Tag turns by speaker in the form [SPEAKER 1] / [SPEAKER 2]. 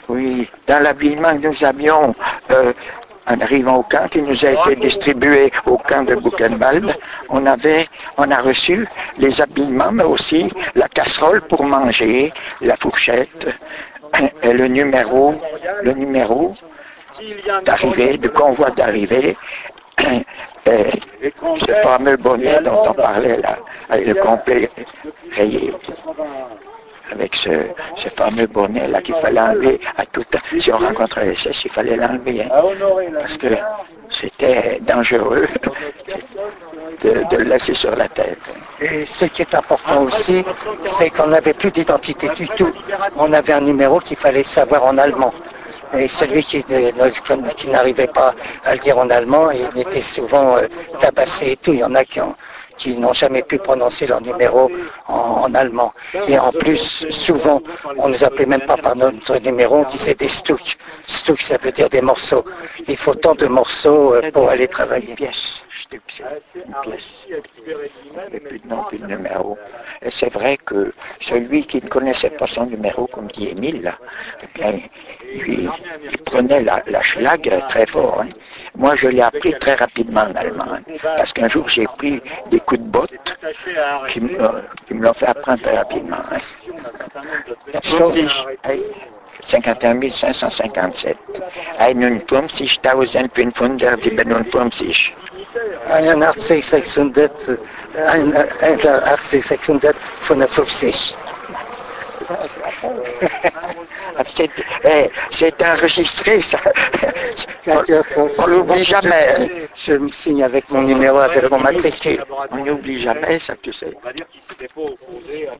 [SPEAKER 1] Oui, dans l'habillement que nous avions en arrivant au camp, qui nous a été distribué au camp de Buchenwald, on a reçu les habillements, mais aussi la casserole pour manger, la fourchette, et le numéro d'arrivée, de convoi d'arrivée, ce fameux bonnet dont on parlait là, avec le complet rayé. Avec ce fameux bonnet-là qu'il fallait enlever à tout temps. Si on rencontrait les SS, il fallait l'enlever, hein, parce que c'était dangereux de le laisser sur la tête.
[SPEAKER 2] Et ce qui est important aussi, c'est qu'on n'avait plus d'identité du tout. On avait un numéro qu'il fallait savoir en allemand. Et celui qui n'arrivait pas à le dire en allemand, il était souvent tabassé et tout. Il y en a qui n'ont jamais pu prononcer leur numéro en allemand. Et en plus, souvent, on ne nous appelait même pas par notre numéro, on disait des Stück. Stück, ça veut dire des morceaux. Il faut tant de morceaux pour aller travailler.
[SPEAKER 1] Pièce, Stück, c'est une pièce. Et plus de nom, plus de numéro. Et c'est vrai que celui qui ne connaissait pas son numéro, comme dit Émile, là, il prenait la schlag très fort. Hein. Moi, je l'ai appris très rapidement en allemand, hein, parce qu'un jour, j'ai pris des coups de botte qui me l'ont fait apprendre très rapidement. Hein. 51 557. 51 557.
[SPEAKER 2] 655.
[SPEAKER 1] C'est enregistré, ça. On l'oublie jamais.
[SPEAKER 2] Je me signe avec mon numéro, avec mon matricule.
[SPEAKER 1] On n'oublie jamais ça, tu sais.